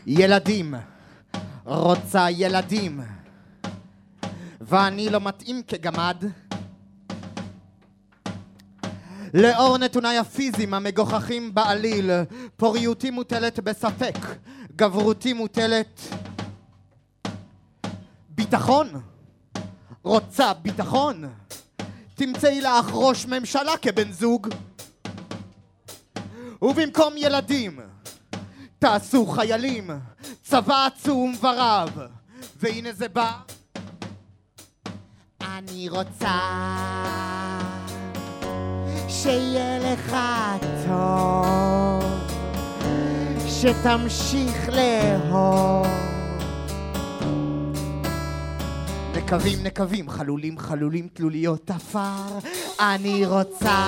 ילדים, רוצה ילדים, ואני לא מתאים כגמד. לאור נתוני הפיזיים המגוחכים בעליל, פוריותי מוטלת בספק, גברותי מוטלת ביטחון. רוצה ביטחון, תמצאי לך ראש ממשלה כבן זוג, ובמקום ילדים תעשו חיילים, צבא עצום ורב. והנה זה בא. אני רוצה שיהיה לך טוב, שתמשיך לאהוב. נקבים נקבים, חלולים חלולים, תלוליות אפר. אני רוצה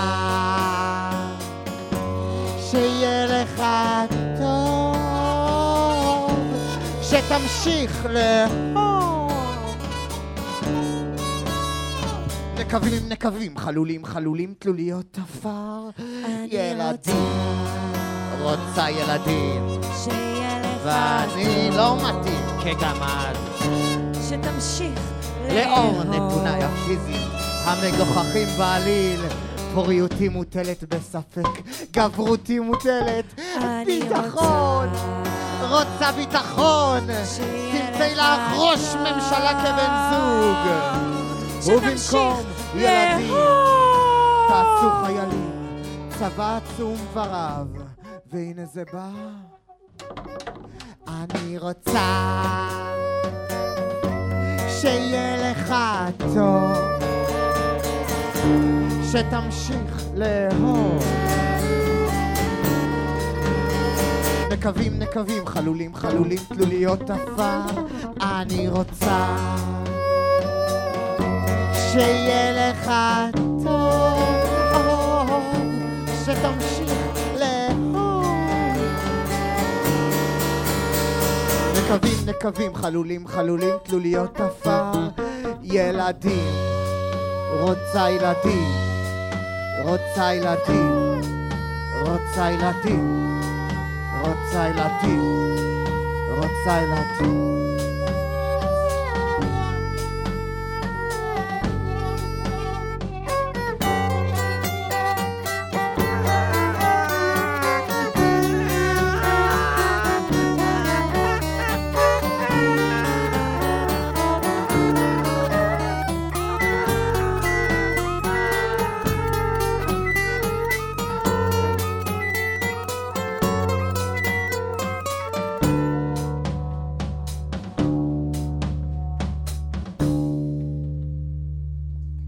שיהיה לך טוב, שתמשיך לאהוב. נקבים נקבים, חלולים חלולים, תלוליות אפר. ילדים, רוצה ילדים, ואני לא מתאים כגמד. שתמשיך לאור נתוני הפיזיים המגוחכים בעליל, פוריותי מוטלת בספק, גברותי מוטלת ביטחון. רוצה ביטחון, תמצאי לך ראש ממשלה כבן זוג, ובמקום ילדים תעשו חיילים, צבא עצום ורב. והנה זה בא. אני רוצה שיהיה לך טוב, שתמשיך לאהוב. נקבים נקבים, חלולים חלולים, תלוליות אפר. אני רוצה שיהיה לך טוב, שתמשיך לאהוב. נקבים נקבים, חלולים חלולים, תלוליות אפר. ילדים, רוצה ילדים, רוצה ילדים, רוצה ילדים, רוצה ילדים, רוצה ילדים.